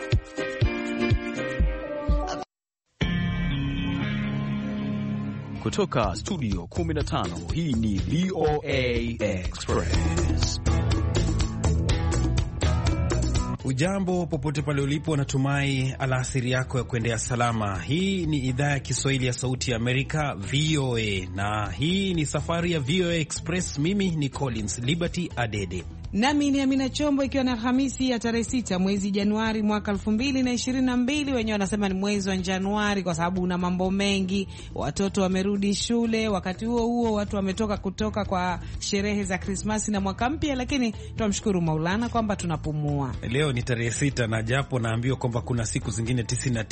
Kutoka studio 15, hii ni VOA Express. Ujambo popote pale ulipo, natumai alasiri yako ya kuendea salama. Hii ni idhaa ya Kiswahili ya Sauti ya Amerika, VOA, na hii ni safari ya VOA Express. Mimi ni Collins Liberty Adede. Nami ni Amina Chombo, ikiwa na Alhamisi ya tarehe 6 mwezi Januari mwaka 2022. Wenyewe wanasema ni mwezi wa Januari kwa sababu una mambo mengi. Watoto wamerudi shule, wakati huo huo watu wametoka kutoka kwa sherehe za Krismasi na mwaka mpya, lakini tunamshukuru Maulana kwamba tunapumua. Leo ni tarehe 6 na japo naambiwa kwamba kuna siku zingine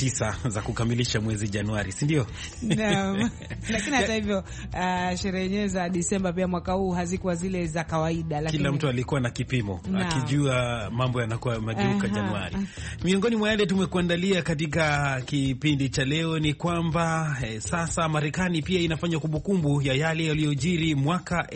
99 za kukamilisha mwezi Januari, si ndio? Naam. Lakini hata hivyo sherehe za Disemba pia mwaka huu hazikuwa zile za kawaida, lakini kila mtu alikuwa na kipimo akijua mambo yanakuwa mageuka Januari. Miongoni mwa yale tumekuandalia katika kipindi cha leo ni kwamba sasa Marekani pia inafanya kumbukumbu ya yale yaliyojiri mwaka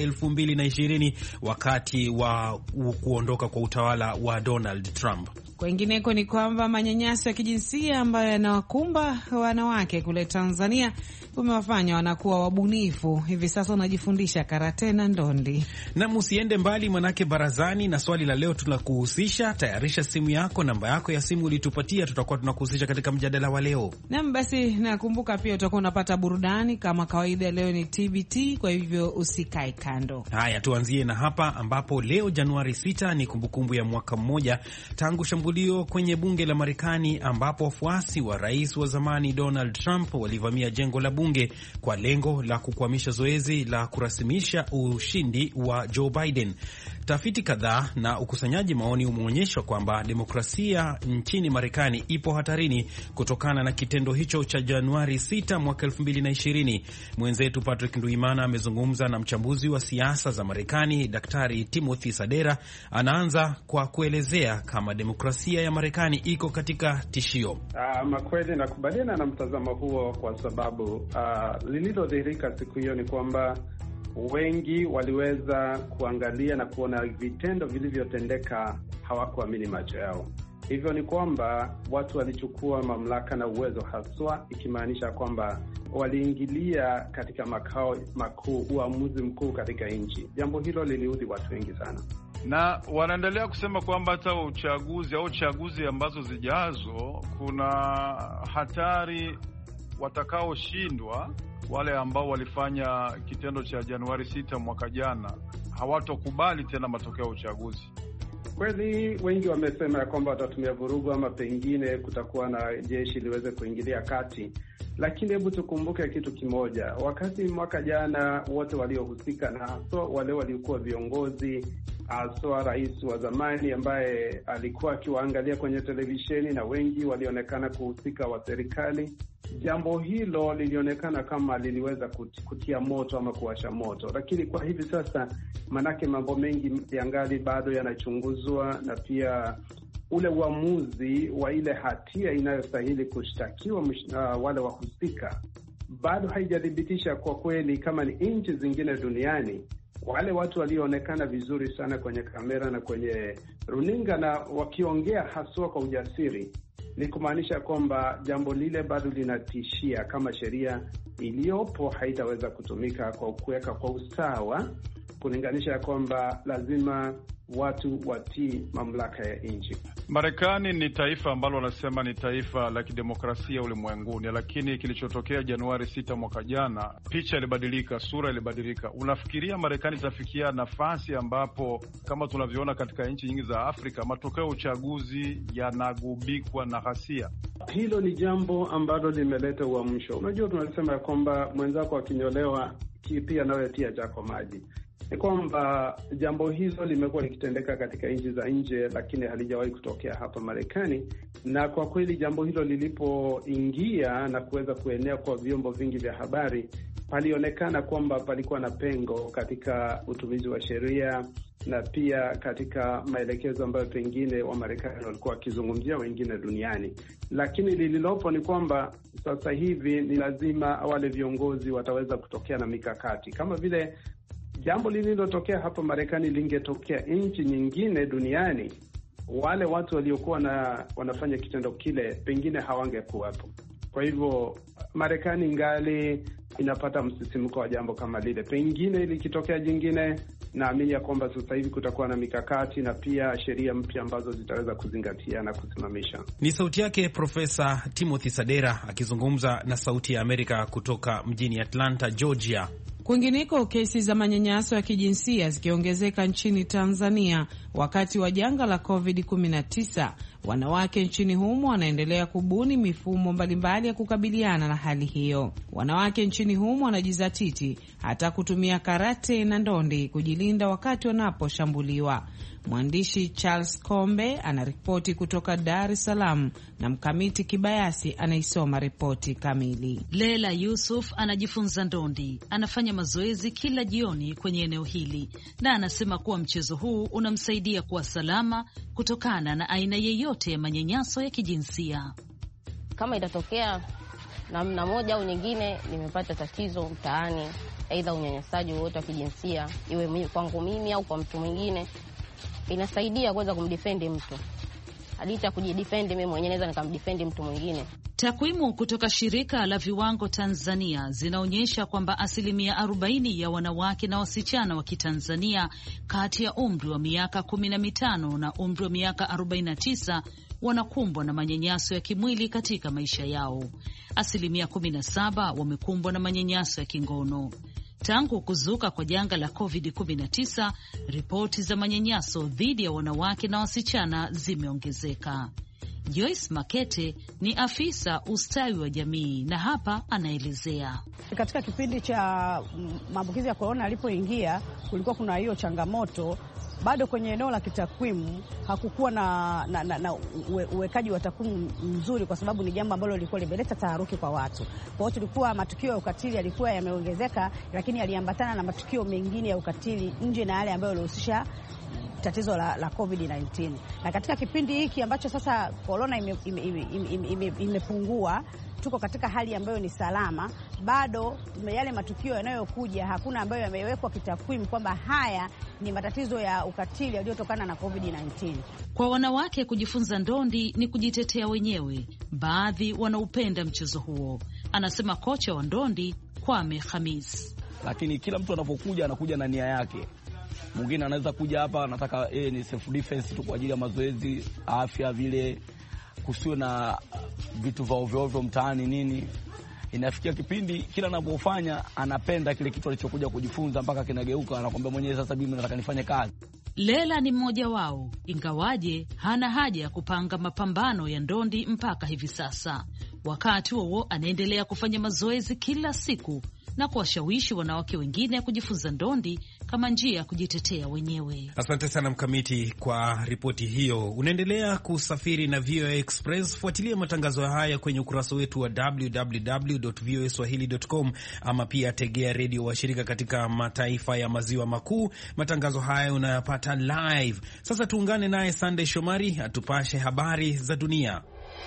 2020 wakati wa kuondoka kwa utawala wa Donald Trump. Kwengineko ni kwamba manyanyaso ya kijinsia ambayo yanawakumba wanawake kule Tanzania umewafanya wanakuwa wabunifu. Hivi sasa wanajifundisha karate na ndondi. Na msiende mbali, manake barazani na swali la leo tunakuhusisha. Tayarisha simu yako, namba yako ya simu ulitupatia, tutakuwa tunakuhusisha katika mjadala wa leo. Naam, basi nakumbuka pia utakuwa unapata burudani kama kawaida. Leo ni TBT, kwa hivyo usikae kando. Haya, tuanzie na hapa ambapo leo Januari 6 ni kumbukumbu ya mwaka mmoja tangu shambulio kwenye bunge la Marekani, ambapo wafuasi wa rais wa zamani Donald Trump walivamia jengo la bunge kwa lengo la kukwamisha zoezi la kurasimisha ushindi wa Joe Biden. Tafiti kadhaa na ukusanyaji maoni umeonyesha kwamba demokrasia nchini Marekani ipo hatarini kutokana na kitendo hicho cha Januari 6 mwaka 2020. Mwenzetu Patrick Nduimana amezungumza na mchambuzi wa siasa za Marekani, Daktari Timothy Sadera. Anaanza kwa kuelezea kama demokrasia ya Marekani iko katika tishio. Makweli nakubaliana na mtazamo huo, kwa sababu lililodhihirika siku hiyo ni kwamba wengi waliweza kuangalia na kuona vitendo vilivyotendeka, hawakuamini macho yao. Hivyo ni kwamba watu walichukua mamlaka na uwezo haswa, ikimaanisha kwamba waliingilia katika makao makuu, uamuzi mkuu katika nchi. Jambo hilo liliudhi watu wengi sana, na wanaendelea kusema kwamba hata uchaguzi au chaguzi ambazo zijazo kuna hatari watakaoshindwa wale ambao walifanya kitendo cha Januari 6 mwaka jana hawatokubali tena matokeo ya uchaguzi. Kweli wengi wamesema ya kwamba watatumia vurugu ama pengine kutakuwa na jeshi liweze kuingilia kati. Lakini hebu tukumbuke kitu kimoja. Wakati mwaka jana wote waliohusika, na haswa wale waliokuwa viongozi, haswa rais wa zamani ambaye alikuwa akiwaangalia kwenye televisheni, na wengi walionekana kuhusika wa serikali, jambo hilo lilionekana kama liliweza kutia moto ama kuwasha moto. Lakini kwa hivi sasa, manake mambo mengi yangali bado yanachunguzwa, na pia ule uamuzi wa ile hatia inayostahili kushtakiwa wale wahusika bado haijathibitisha kwa kweli kama ni nchi zingine duniani. Wale watu walioonekana vizuri sana kwenye kamera na kwenye runinga na wakiongea haswa kwa ujasiri, ni kumaanisha kwamba jambo lile bado linatishia kama sheria iliyopo haitaweza kutumika kwa kuweka kwa usawa, kulinganisha kwamba lazima watu watii mamlaka ya nchi. Marekani ni taifa ambalo wanasema ni taifa la kidemokrasia ulimwenguni, lakini kilichotokea Januari 6 mwaka jana, picha ilibadilika, sura ilibadilika. Unafikiria Marekani itafikia nafasi ambapo kama tunavyoona katika nchi nyingi za Afrika, matokeo ya uchaguzi yanagubikwa na ghasia? Hilo ni jambo ambalo limeleta uamsho. Unajua, tunasema ya kwamba mwenzako akinyolewa pia nawe tia chako maji. Ni kwamba jambo hilo limekuwa likitendeka katika nchi za nje, lakini halijawahi kutokea hapa Marekani. Na kwa kweli jambo hilo lilipoingia na kuweza kuenea kwa vyombo vingi vya habari, palionekana kwamba palikuwa na pengo katika utumizi wa sheria na pia katika maelekezo ambayo pengine wa Marekani walikuwa wakizungumzia wengine duniani. Lakini lililopo ni kwamba sasa hivi ni lazima wale viongozi wataweza kutokea na mikakati, kama vile jambo lililotokea hapa Marekani lingetokea nchi nyingine duniani, wale watu waliokuwa wanafanya kitendo kile pengine hawangekuwepo. Kwa hivyo Marekani ngali inapata msisimko wa jambo kama lile. Pengine likitokea jingine, naamini ya kwamba sasa hivi kutakuwa na mikakati na pia sheria mpya ambazo zitaweza kuzingatia na kusimamisha. Ni sauti yake Profesa Timothy Sadera akizungumza na Sauti ya Amerika kutoka mjini Atlanta, Georgia. Kwingineko, kesi za manyanyaso ya kijinsia zikiongezeka nchini Tanzania wakati wa janga la COVID-19. Wanawake nchini humo wanaendelea kubuni mifumo mbalimbali ya kukabiliana na hali hiyo. Wanawake nchini humo wanajizatiti hata kutumia karate na ndondi kujilinda wakati wanaposhambuliwa. Mwandishi Charles Kombe anaripoti kutoka Dar es Salaam na Mkamiti Kibayasi anaisoma ripoti kamili. Leila Yusuf anajifunza ndondi, anafanya mazoezi kila jioni kwenye eneo hili, na anasema kuwa mchezo huu unamsaidia kuwa salama kutokana na aina yeyote ya manyanyaso ya kijinsia. Kama itatokea namna moja au nyingine nimepata tatizo mtaani, aidha unyanyasaji wowote wa kijinsia, iwe kwangu mimi au kwa mtu mwingine, inasaidia kuweza kumdefend mtu. Hadithi ya kujidefend mimi mwenyewe naweza nikamdefend mtu mwingine. Takwimu kutoka shirika la viwango Tanzania zinaonyesha kwamba 40% ya wanawake na wasichana wa Kitanzania kati ya umri wa miaka 15 na umri wa miaka 49 wanakumbwa na manyanyaso ya kimwili katika maisha yao. 17% wamekumbwa na manyanyaso ya kingono. Tangu kuzuka kwa janga la COVID-19, ripoti za manyanyaso dhidi ya wanawake na wasichana zimeongezeka. Joyce Makete ni afisa ustawi wa jamii na hapa anaelezea. Katika kipindi cha maambukizi ya korona alipoingia, kulikuwa kuna hiyo changamoto. Bado kwenye eneo la kitakwimu hakukuwa na uwekaji wa takwimu mzuri, kwa sababu ni jambo ambalo lilikuwa limeleta taharuki kwa watu. Kwa hiyo tulikuwa matukio ya ukatili yalikuwa yameongezeka, lakini yaliambatana na matukio mengine ya ukatili nje na yale ambayo yalihusisha tatizo la COVID-19. Na katika kipindi hiki ambacho sasa corona imepungua, tuko katika hali ambayo ni salama, bado yale matukio yanayokuja hakuna ambayo yamewekwa kitakwimu kwamba haya ni matatizo ya ukatili yaliyotokana na COVID-19. Kwa wanawake, kujifunza ndondi ni kujitetea wenyewe. Baadhi wanaupenda mchezo huo, anasema kocha wa ndondi Kwame Khamis. Lakini kila mtu anapokuja anakuja na nia yake. Mwingine anaweza kuja hapa anataka ni self defense tu kwa ajili ya mazoezi, afya, vile kusiwe na vitu vya ovyo ovyo mtaani nini. Inafikia kipindi kila anapofanya anapenda kile kitu alichokuja kujifunza mpaka kinageuka, anakuambia mwenyewe sasa mimi nataka nifanye kazi. Lela ni mmoja wao, ingawaje hana haja ya kupanga mapambano ya ndondi mpaka hivi sasa. Wakati huo anaendelea kufanya mazoezi kila siku na kuwashawishi wanawake wengine kujifunza ndondi kama njia ya kujitetea wenyewe. Asante sana Mkamiti kwa ripoti hiyo. Unaendelea kusafiri na VOA Express. Fuatilia matangazo haya kwenye ukurasa wetu wa www.voaswahili.com, ama pia tegea redio washirika katika mataifa ya maziwa makuu. Matangazo haya unayapata live. Sasa tuungane naye Sunday Shomari atupashe habari za dunia.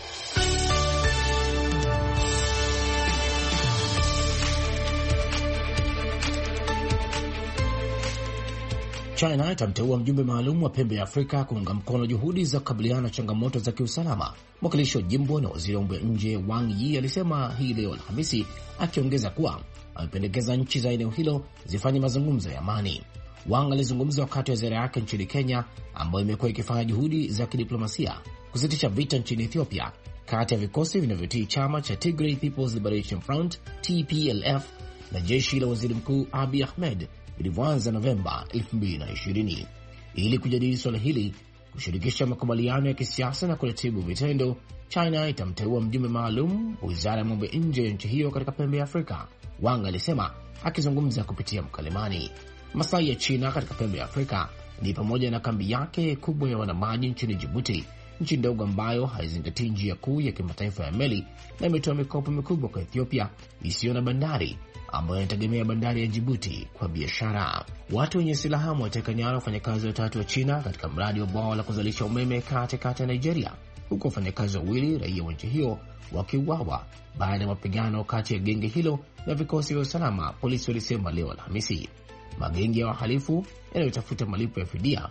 China itamteua mjumbe maalum wa pembe ya Afrika kuunga mkono juhudi za kukabiliana na changamoto za kiusalama. Mwakilishi wa jimbo na waziri wa mambo ya nje Wang Yi alisema hii leo Alhamisi, akiongeza kuwa amependekeza nchi za eneo hilo zifanye mazungumzo ya amani. Wang alizungumza wakati wa ziara yake nchini Kenya, ambayo imekuwa ikifanya juhudi za kidiplomasia kusitisha vita nchini Ethiopia kati ya vikosi vinavyotii chama cha Tigray People's Liberation Front TPLF na jeshi la waziri mkuu Abiy Ahmed vilivyoanza Novemba 2020. Ili kujadili swala hili, kushirikisha makubaliano ya kisiasa na kuratibu vitendo, China itamteua mjumbe maalum wa wizara ya mambo ya nje ya nchi hiyo katika pembe ya Afrika, Wang alisema akizungumza kupitia mkalimani. Maslahi ya China katika pembe ya Afrika ni pamoja na kambi yake kubwa ya wanamaji nchini Djibouti, nchi ndogo ambayo haizingatii njia kuu ya kimataifa ya meli na imetoa mikopo mikubwa kwa Ethiopia isiyo na bandari, ambayo inategemea bandari ya Djibouti kwa biashara. Watu wenye silaha wamewateka nyara wafanyakazi watatu wa China katika mradi wa bwawa la kuzalisha umeme katikati ya Nigeria, huku wafanyakazi wawili raia wa nchi hiyo wakiuawa baada ya mapigano kati ya genge hilo na vikosi vya usalama, polisi walisema leo Alhamisi. Magenge ya wahalifu yanayotafuta malipo ya fidia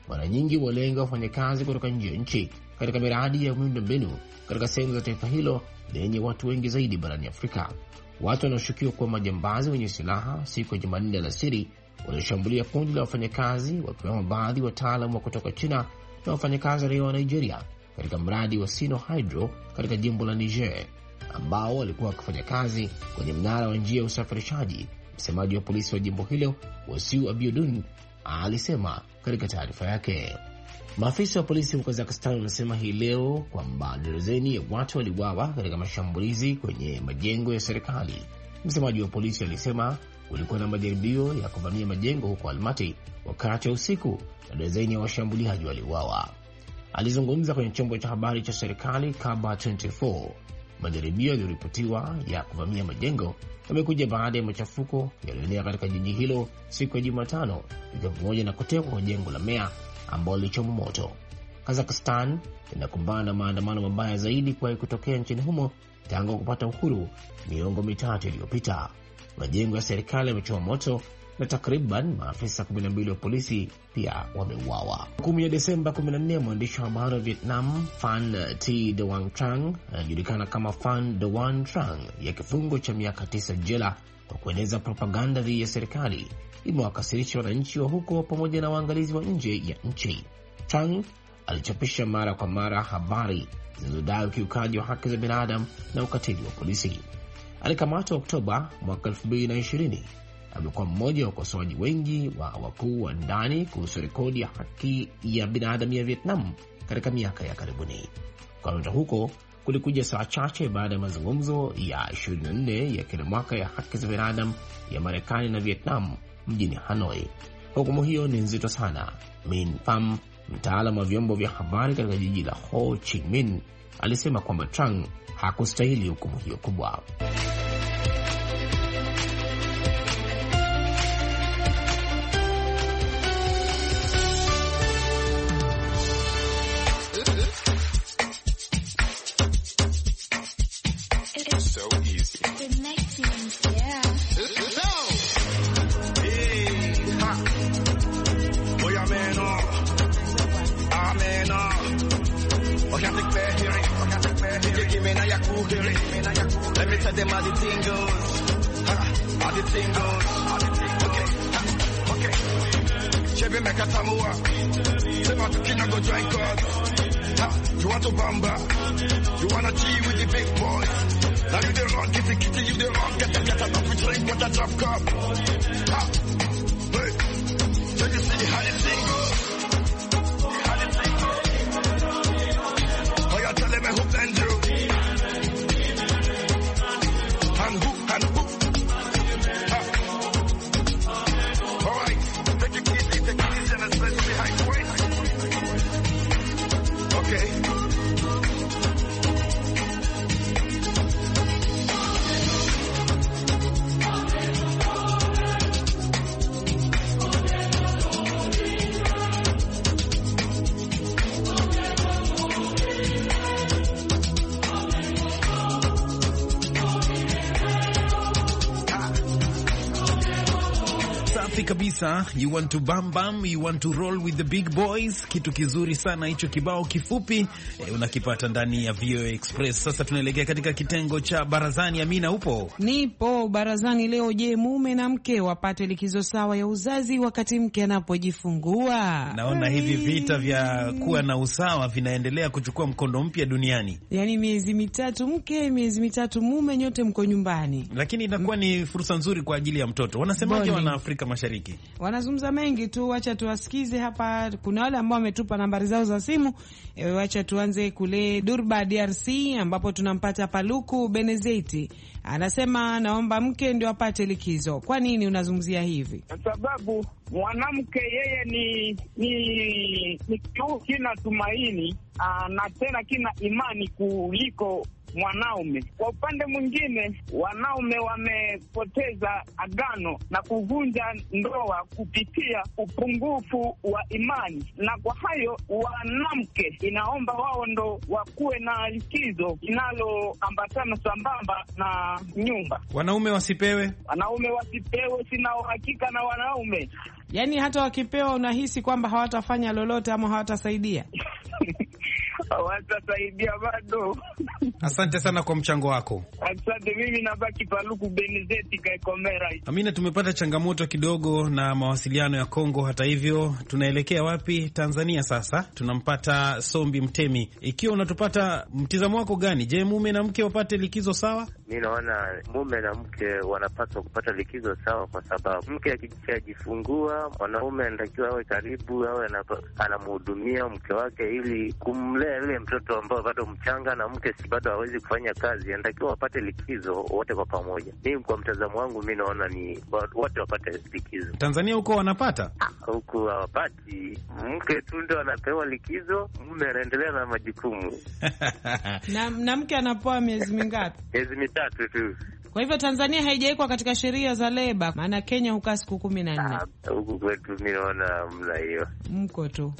mara nyingi walenga wafanyakazi kutoka nje ya nchi katika miradi ya miundombinu katika sehemu za taifa hilo lenye watu wengi zaidi barani Afrika. Watu wanaoshukiwa kuwa majambazi wenye silaha siku ya Jumanne alasiri walishambulia kundi la wafanyakazi, wakiwemo baadhi wataalamu wa kutoka China na wafanyakazi raia wa Nigeria katika mradi wa Sino Hydro katika jimbo la Niger, ambao walikuwa wakifanya kazi kwenye mnara wa njia ya usafirishaji. Msemaji wa polisi wa jimbo hilo, Wasiu Abiodun, alisema katika taarifa yake. Maafisa wa polisi wa Kazakhstan wanasema hii leo kwamba darzeni ya watu waliuawa katika mashambulizi kwenye majengo ya serikali. Msemaji wa polisi alisema kulikuwa na majaribio ya kuvamia majengo huko Almaty wakati wa usiku na darzeni ya washambuliaji waliuawa. Alizungumza kwenye chombo cha habari cha serikali Kaba 24. Majaribio yaliyoripotiwa ya kuvamia majengo yamekuja baada ya machafuko yaliyoenea katika jiji hilo siku ya Jumatano, ikiwa pamoja na kutekwa kwa jengo la meya ambao lilichomwa moto. Kazakhstan inakumbana na maandamano mabaya zaidi kuwahi kutokea nchini humo tangu kupata uhuru miongo mitatu iliyopita. Majengo ya serikali yamechomwa moto na takriban maafisa 12 wa polisi pia wameuawa. 10 Desemba 14, mwandishi wa habari wa Vietnam Phan Thi Doan Trang, anajulikana kama Phan Doan Trang, ya kifungo cha miaka 9 jela kwa kueneza propaganda dhidi ya serikali, imewakasirisha wananchi wa huko pamoja na waangalizi wa nje ya nchi. Trang alichapisha mara kwa mara habari zinazodai ukiukaji wa haki za binadamu na ukatili wa polisi. Alikamatwa Oktoba mwaka 2020. Amekuwa mmoja wa wakosoaji wengi wa wakuu wa ndani kuhusu rekodi ya haki ya binadamu ya Vietnam katika miaka ya karibuni. Kukamatwa huko kulikuja saa chache baada ya mazungumzo ya 24 ya kila mwaka ya haki za binadamu ya Marekani na Vietnam mjini Hanoi. Hukumu hiyo ni nzito sana. Min Pham, mtaalamu wa vyombo vya habari katika jiji la Ho Chi Minh, alisema kwamba Trang hakustahili hukumu hiyo kubwa. You want to bamba, you wanna cheat with the big boys. Now you the wrong, get the kitty, you the wrong, get up, we drink with a drop cup. Hey, so you see how the thing goes. How the thing goes. Oh, you're telling me who blend you. And who. Alright, take it easy, and let's play behind the way. Okay. Kabisa, you want to bam bam, you want to roll with the big boys. Kitu kizuri sana hicho, kibao kifupi unakipata ndani ya VOA Express. Sasa tunaelekea katika kitengo cha barazani. Amina, upo? Nipo barazani leo. Je, mume na mke wapate likizo sawa ya uzazi wakati mke anapojifungua? Naona hivi vita vya kuwa na usawa vinaendelea kuchukua mkondo mpya duniani. Yaani miezi mitatu mke, miezi mitatu mume, nyote mko nyumbani. Lakini inakuwa ni fursa nzuri kwa ajili ya mtoto. Wanasemaje wana Afrika Mashariki? Wanazungumza mengi tu, wacha tuwasikize hapa. Kuna wale ambao wametupa nambari zao za simu. Wacha tuanze kule Durba, DRC, ambapo tunampata Paluku Benezeti. Anasema naomba mke ndio apate likizo. Kwa nini unazungumzia hivi? Kwa sababu mwanamke yeye ni kitu kina tumaini na tena kina imani kuliko mwanaume. Kwa upande mwingine, wanaume wamepoteza agano na kuvunja ndoa kupitia upungufu wa imani, na kwa hayo wanamke inaomba wao ndo wakuwe na likizo inaloambatana sambamba na nyumba. Wanaume wasipewe? Wanaume wasipewe, sina uhakika na wanaume. Yaani hata wakipewa unahisi kwamba hawatafanya lolote ama hawatasaidia? Hawatasaidia bado. Asante sana kwa mchango wako. Asante, mimi nabaki Paluku Benezeti Kaikomera. Amina, tumepata changamoto kidogo na mawasiliano ya Kongo. Hata hivyo, tunaelekea wapi? Tanzania sasa. Tunampata Sombi Mtemi. Ikiwa unatupata, mtizamo wako gani? Je, mume na mke wapate likizo sawa? Mimi naona mume na mke wanapaswa kupata likizo sawa, kwa sababu mke akijifungua, mwanaume anatakiwa awe karibu, awe anamhudumia mke wake ili kumlea yule mtoto ambao bado mchanga, na mke si bado hawezi kufanya kazi, anatakiwa wapate likizo wote kwa pamoja. Mimi kwa mtazamo wangu, mimi naona ni wote wapate likizo. Tanzania huko wanapata? Huko hawapati. Mke tu ndio anapewa likizo, mume anaendelea na majukumu. Na mke anapoa miezi mingapi? Miezi 3 tu. Kwa hivyo Tanzania haijaikwa katika sheria za leba, maana Kenya hukaa siku 14. Huku kwetu mimi naona mla hiyo. Mko tu.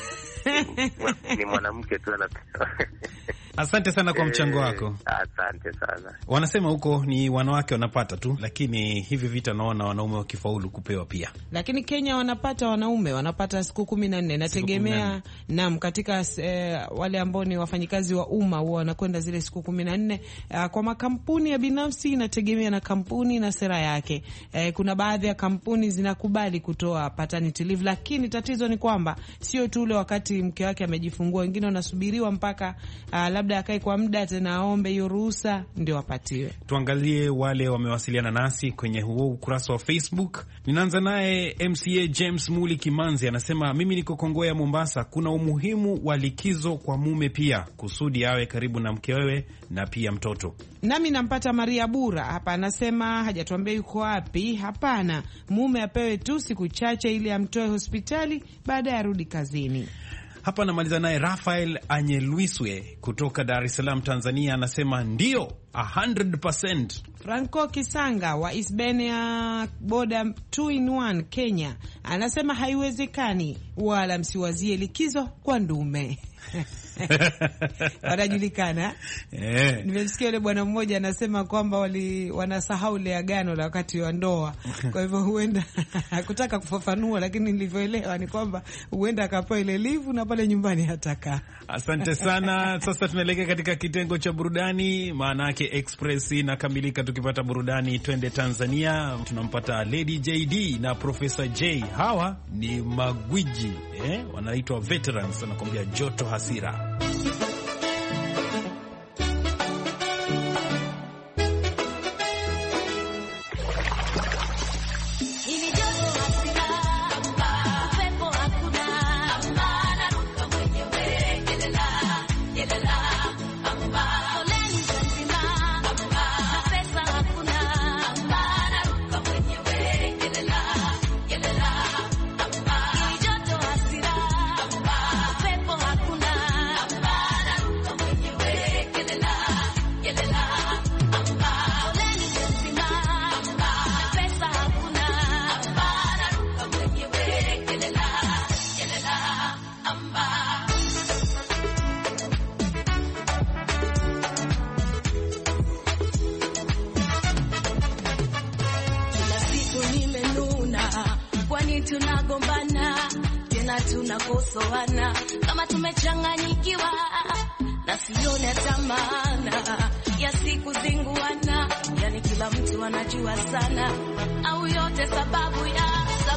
Ni mwanamke tu anapewa. Asante sana kwa mchango wako. Asante sana. Wanasema huko ni wanawake wanapata tu, lakini hivi vita naona wanaume wakifaulu kupewa pia. Lakini Kenya wanaume wanapata siku 14. Nategemea naam, katika wale ambao ni wafanyikazi wa umma huwa wanakwenda zile siku 14. Kwa makampuni ya binafsi inategemea na kampuni na sera yake. Kuna baadhi ya kampuni zinakubali kutoa paternity leave, lakini tatizo ni kwamba sio tu ule wakati mke wake amejifungua, wengine wanasubiriwa mpaka labda akae kwa muda tena aombe hiyo ruhusa ndio apatiwe. Tuangalie wale wamewasiliana nasi kwenye huo ukurasa wa Facebook. Ninaanza naye MCA James Muli Kimanzi, anasema mimi niko Kongoya Mombasa, kuna umuhimu wa likizo kwa mume pia kusudi awe karibu na mkewe na pia mtoto. Nami nampata Maria Bura hapa, anasema hajatuambia yuko wapi. Hapana, mume apewe tu siku chache ili amtoe hospitali baada ya rudi kazini. Hapa namaliza naye Rafael Anyeluiswe kutoka Dar es Salaam, Tanzania, anasema ndio 100%. Franco Kisanga wa Isbenia Boda 2-in-1 Kenya anasema haiwezekani, wala msiwazie likizo kwa ndume. Wanajulikana. Nimesikia yule bwana mmoja anasema kwamba wanasahau ile agano la wakati wa ndoa. Kwa hivyo huenda hakutaka kufafanua, lakini nilivyoelewa ni kwamba huenda akapewa ile livu na pale nyumbani hataka. Asante sana. Sasa tunaelekea katika kitengo cha burudani, maana yake Express inakamilika tukipata burudani. Twende Tanzania, tunampata Lady JD na Professor J. Hawa ni magwiji, wanaitwa veterans, anakuambia joto hasira. Tunagombana tena tunakosoana kama tumechanganyikiwa na sione tamana ya siku zinguana, yani kila mtu anajua sana, au yote sababu ya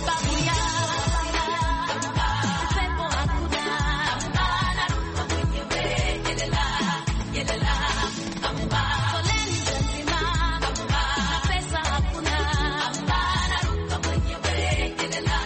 pepo hakuna mwenyewe yelela foleni nzima pesa hakuna mwenyewe yelela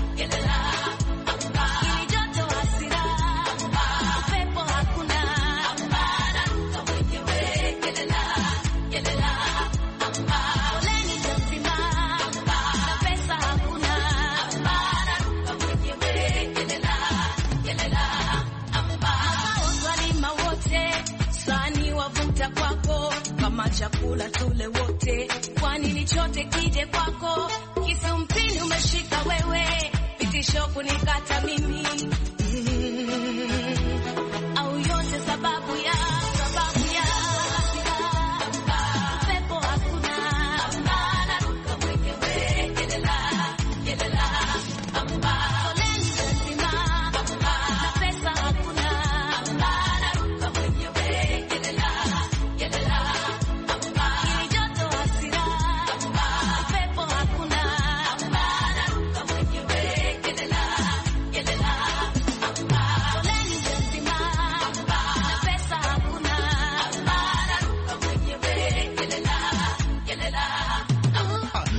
chakula tule wote, kwani ni chote kije kwako, kisumpini umeshika wewe, vitisho kunikata mimi, au yote sababu ya pepo hakuna mwenyewe yelela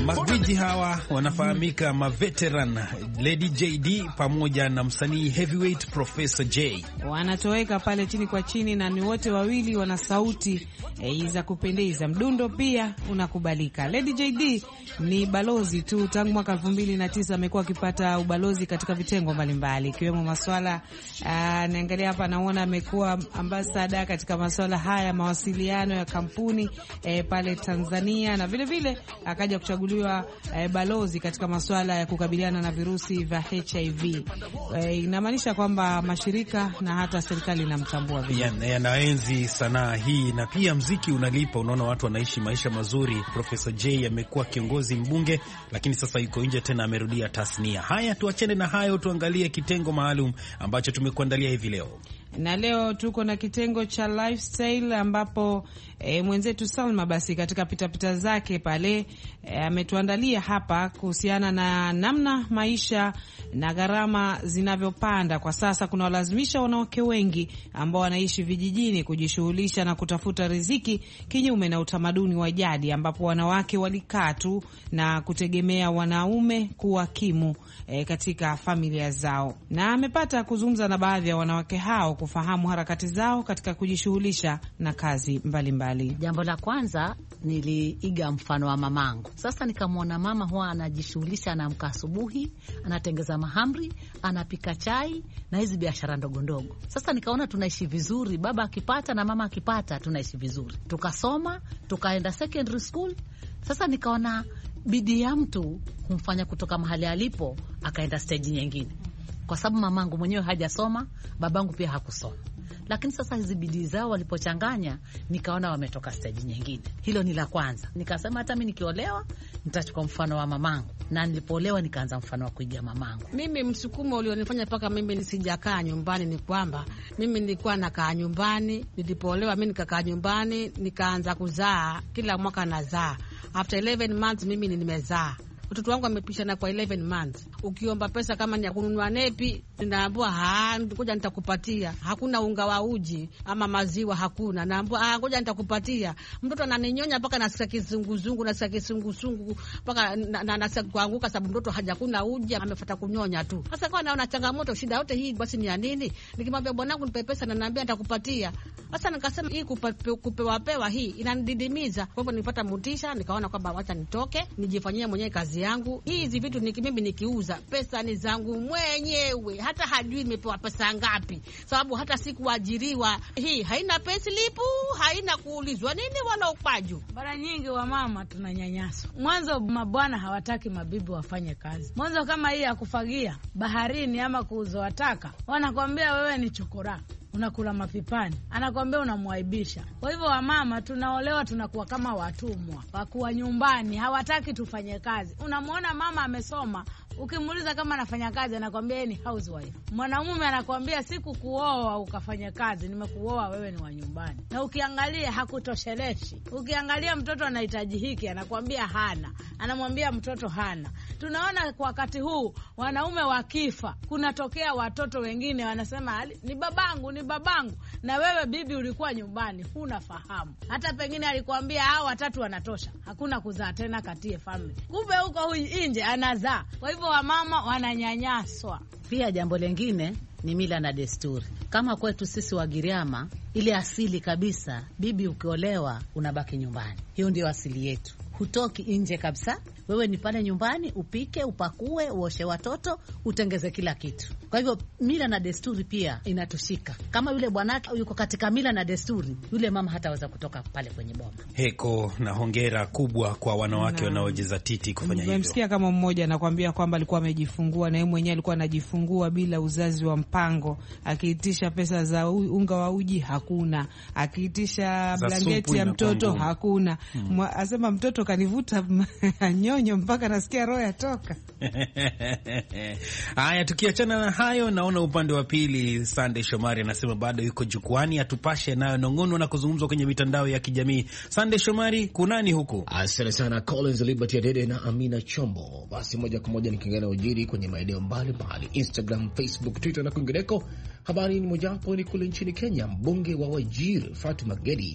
Magwiji hawa wanafahamika maveteran Lady JD pamoja na msanii Heavyweight Professor J. Wanatoweka pale chini kwa chini, na ni wote wawili wana sauti za kupendeza. Mdundo pia unakubalika. Lady JD ni balozi tu tangu mwaka 2009, amekuwa akipata ubalozi katika vitengo mbalimbali ikiwemo masuala naangalia hapa naona amekuwa ambassador katika masuala haya mawasiliano ya kampuni pale Tanzania, na vile vile akaja kuchaguliwa balozi katika masuala ya kukabiliana na virusi vya HIV. Inamaanisha kwamba mashirika na hata serikali inamtambua vile. Yanaenzi sanaa hii na pia mziki unalipa. Unaona watu wanaishi maisha mazuri. Professor J amekuwa kiongozi mbunge, lakini sasa yuko nje tena, amerudia tasnia. Haya, tuachane na hayo, tuangalie kitengo maalum ambacho tumekuandalia hivi leo. Na leo tuko na kitengo cha lifestyle ambapo mwenzetu Salma basi katika pitapita zake pale ametuandalia hapa kuhusiana na namna maisha na gharama zinavyopanda kwa sasa. Kuna walazimisha wanawake wengi ambao wanaishi vijijini kujishughulisha na kutafuta riziki kinyume na utamaduni wa jadi, ambapo wanawake walikaa tu na kutegemea wanaume kuwakimu katika familia zao. Na amepata kuzungumza na baadhi ya wanawake hao kufahamu harakati zao katika kujishughulisha na kazi mbalimbali. Jambo la kwanza, niliiga mfano wa mamangu. Sasa nikamwona mama huwa anajishughulisha, anaamka asubuhi, anatengeza mahamri, anapika chai na hizi biashara ndogo ndogo. Sasa nikaona tunaishi vizuri, baba akipata na mama akipata, tunaishi vizuri. Tukasoma, tukaenda secondary school. Sasa nikaona bidii ya mtu humfanya kutoka mahali alipo akaenda stage nyingine, kwa sababu mamangu mwenyewe hajasoma, babangu pia hakusoma. Lakini sasa hizi bidii zao walipochanganya, nikaona wametoka stage nyingine. Hilo ni la kwanza. Nikasema hata mimi nikiolewa nitachukua mfano wa mamangu, na nilipoolewa nikaanza mfano wa kuiga mamangu. Mimi msukumo ulionifanya mpaka mimi nisijakaa nyumbani ni kwamba mimi nilikuwa nakaa nyumbani, nilipoolewa mimi nikakaa nyumbani, nikaanza kuzaa, kila mwaka nazaa. After 11 months mimi nimezaa. Mtoto wangu amepishana kwa 11 months. Ukiomba pesa kama ni ya kununua nepi, ninaambiwa ngoja nitakupatia. Hakuna unga wa uji ama maziwa hakuna. Naambiwa ngoja nitakupatia. Mtoto ananinyonya mpaka nasikia kizunguzungu, nasikia kisungusungu mpaka nasikia kuanguka sababu mtoto hajakuna uji, amefuata kunyonya tu. Sasa kwa naona changamoto, shida yote hii basi ni ya nini? Nikimwambia bwanangu nipe pesa na naambia nitakupatia. Sasa nikasema hii kupewa hii inanididimiza. Kwa hivyo nilipata motisha, nikaona kwamba acha nitoke, nijifanyie mwenyewe kazi yangu. Hizi vitu mimi nikiuza, pesa ni zangu mwenyewe. Hata hajui nimepewa pesa ngapi, sababu hata sikuajiriwa. Hii haina payslip, haina kuulizwa nini wala upaju. Mara nyingi wa mama tunanyanyaswa. Mwanzo mabwana hawataki mabibi wafanye kazi. Mwanzo kama hii ya kufagia baharini ama kuuzoa taka, wanakwambia wewe ni chokora, unakula mapipani, anakwambia unamwaibisha. Kwa hivyo wamama tunaolewa tunakuwa kama watumwa, wakuwa nyumbani, hawataki tufanye kazi. Unamwona mama amesoma, ukimuuliza kama anafanya kazi anakwambia yeye ni housewife. Mwanamume anakwambia siku kuoa ukafanya kazi, nimekuoa wewe ni wa nyumbani. Na ukiangalia hakutosheleshi. Ukiangalia mtoto anahitaji hiki, anakwambia hana. Anamwambia mtoto hana. Tunaona kwa wakati huu wanaume wakifa, kunatokea watoto wengine wanasema ni babangu, ni babangu. Na wewe bibi ulikuwa nyumbani, huna fahamu. Hata pengine alikwambia hao watatu wanatosha, hakuna kuzaa tena katie family. Kumbe huko nje anazaa. Kwa hivyo wamama wananyanyaswa. Pia jambo lingine ni mila na desturi. Kama kwetu sisi Wagiriama, ile asili kabisa, bibi ukiolewa unabaki nyumbani. Hiyo ndio asili yetu. Hutoki nje kabisa. Wewe ni pale nyumbani, upike, upakue, uoshe watoto, utengeze kila kitu. Kwa hivyo mila na desturi pia inatushika. Kama yule bwanake yuko katika mila na desturi, yule mama hataweza kutoka pale kwenye boma. Heko na hongera kubwa kwa wanawake wanaojizatiti kufanya hivyo. Nimemsikia kama mmoja anakuambia kwamba alikuwa amejifungua na yeye mwenyewe alikuwa anajifungua bila uzazi wa mpango. Akiitisha pesa za unga wa uji hakuna. Akiitisha blanketi ya mtoto hakuna. Asema mtoto kanivuta nyonyo mpaka nasikia roho yatoka. Haya, tukiachana na hayo, naona upande wa pili Sunday Shomari anasema bado yuko jukwani atupashe nayo nongonwa na kuzungumzwa kwenye mitandao ya kijamii. Sunday Shomari, kunani huku? Asante sana Collins Liberty Adede na Amina Chombo. Basi moja kwa moja nikiangalia ujiri kwenye maeneo mbalimbali, Instagram, Facebook, Twitter na kwingineko. Habari ni mojawapo ni kule nchini Kenya. Mbunge wa Wajir Fatuma Gedi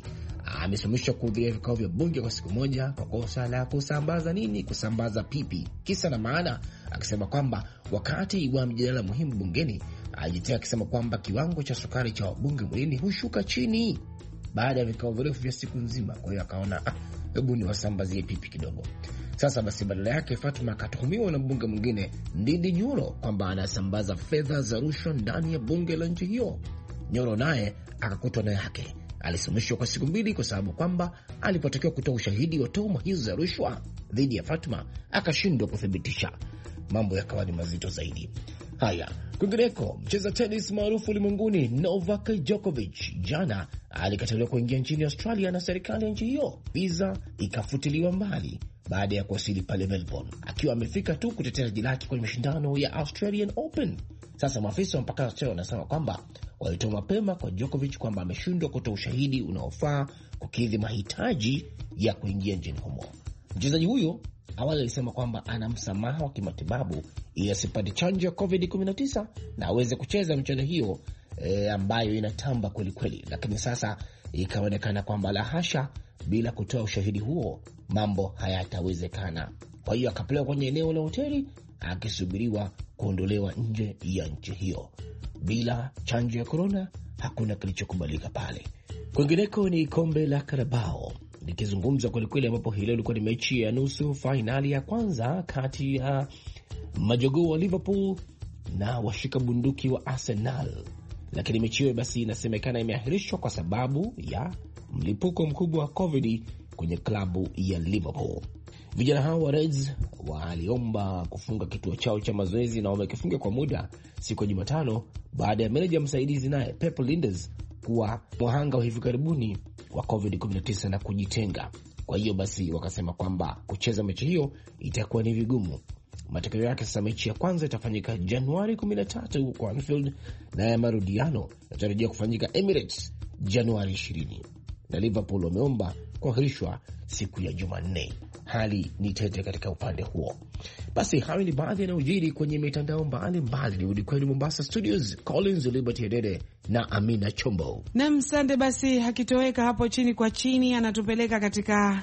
amesimamishwa kuhudhuria vikao vya bunge kwa siku moja kwa kosa la kusambaza pipi. Kisa na maana, akisema kwamba wakati wa mjadala muhimu bungeni alijitetea akisema kwamba kiwango cha sukari cha wabunge mwilini hushuka chini baada ya vikao virefu vya siku nzima. Kwa hiyo akaona hebu ni wasambazie pipi kidogo. Sasa basi, badala yake Fatuma akatuhumiwa na mbunge mwingine Ndindi Nyoro kwamba anasambaza fedha za rushwa ndani ya bunge la nchi hiyo. Nyoro naye akakutwa na yake, alisimamishwa kwa siku 2 kwa sababu kwamba alipotakiwa kutoa ushahidi wa tuhuma hizo za rushwa dhidi ya Fatuma akashindwa kuthibitisha. Mambo yakawa ni mazito zaidi. Haya, kwingineko, mcheza tenis maarufu ulimwenguni Novak Djokovic jana alikataliwa kuingia nchini Australia na serikali ya nchi hiyo. Visa ikafutiliwa mbali baada ya kuwasili pale Melbourne, akiwa amefika tu kutetea taji lake kwenye mashindano ya Australian Open. Sasa maafisa wa mpaka Australia wanasema kwamba walitoa mapema kwa Djokovic kwamba ameshindwa kutoa ushahidi unaofaa kukidhi mahitaji ya kuingia nchini humo. Mchezaji huyo awali alisema kwamba ana msamaha wa kimatibabu ili asipate chanjo ya COVID-19 na aweze kucheza michezo hiyo ambayo inatamba kweli kweli, lakini sasa ikaonekana kwamba la hasha, bila kutoa ushahidi huo mambo hayatawezekana. Kwa hiyo akapelekwa kwenye eneo la hoteli akisubiriwa kuondolewa nje ya nchi hiyo. Bila chanjo ya corona hakuna kilichokubalika pale. Kwingineko ni kombe la Carabao likizungumza kwelikweli, ambapo hii leo ilikuwa ni mechi ya nusu fainali ya kwanza kati ya majogoo wa Liverpool na washika bunduki wa Arsenal. Lakini mechi hiyo basi inasemekana imeahirishwa kwa sababu ya mlipuko mkubwa wa COVID kwenye klabu ya Liverpool. Vijana hao wa Reds waliomba kufunga kituo chao cha mazoezi na wamekifunga kwa muda siku ya Jumatano baada ya meneja msaidizi naye Pep Linders kuwa mhanga wa hivi karibuni wa COVID-19 na kujitenga. Kwa hiyo basi wakasema kwamba kucheza mechi hiyo itakuwa ni vigumu. Matokeo yake sasa mechi ya kwanza itafanyika Januari 13 kwa Anfield na ya marudiano yatarejea kufanyika Emirates Januari 20. Na Liverpool wameomba kuahirishwa siku ya Jumanne. Hali ni tete katika upande huo. Basi hayo ni baadhi yanayojiri kwenye mitandao mbalimbali. Nirudi kwenu Mombasa Studios, Collins Liberty Adede na Amina Chombo. Na msande basi hakitoweka hapo chini kwa chini, anatupeleka katika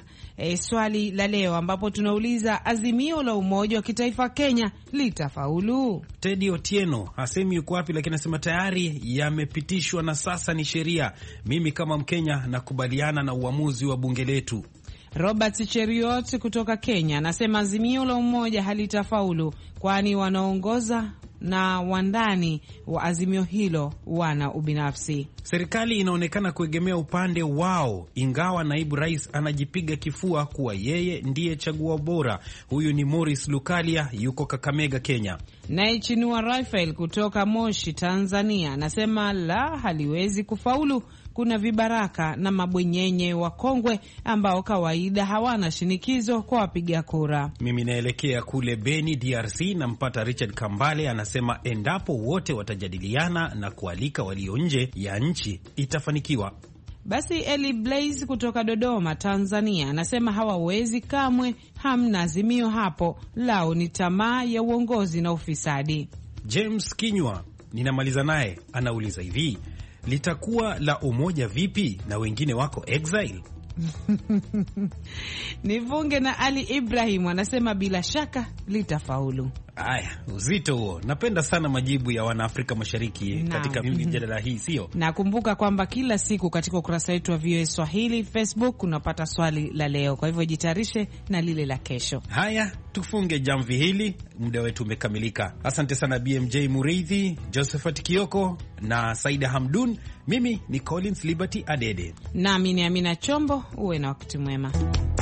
swali la leo ambapo tunauliza azimio la umoja wa kitaifa Kenya litafaulu? Teddy Otieno hasemi yuko wapi, lakini anasema tayari yamepitishwa na sasa ni sheria. Mimi kama Mkenya nakubaliana na uamuzi wa bunge letu. Robert Cheriot kutoka Kenya anasema azimio la umoja halitafaulu kwani wanaongoza na wandani wa azimio hilo wana ubinafsi. Serikali inaonekana kuegemea upande wao, ingawa naibu rais anajipiga kifua kuwa yeye ndiye chaguo bora. Huyu ni Morris Lukalia, yuko Kakamega, Kenya. Naye Chinua Rafael kutoka Moshi, Tanzania anasema la, haliwezi kufaulu. Kuna vibaraka na mabwenyenye wa kongwe ambao kawaida hawana shinikizo kwa wapiga kura. Mimi naelekea kule Beni, DRC, na mpata Richard Kambale anasema endapo wote watajadiliana na kualika walio nje ya nchi itafanikiwa. Basi Eli Blaze kutoka Dodoma, Tanzania anasema hawawezi kamwe, hamna azimio hapo, lao ni tamaa ya uongozi na ufisadi. James Kinywa ninamaliza naye anauliza hivi, litakuwa la umoja vipi na wengine wako exile? Nifunge na Ali Ibrahim anasema bila shaka litafaulu. Aya, uzito huo. Napenda sana majibu ya wana-Afrika Mashariki katika mjadala hii, sio? Nakumbuka kwamba kila siku katika ukurasa wetu wa VOA Swahili Facebook unapata swali la leo. Kwa hivyo jitayarishe na lile la kesho. Haya, tufunge jamvi hili. Muda wetu umekamilika. Asante sana BMJ Mureithi, Josephat Kioko na Saida Hamdun. Mimi ni Collins Liberty Adede. Nami ni Amina Chombo. Uwe na wakati mwema.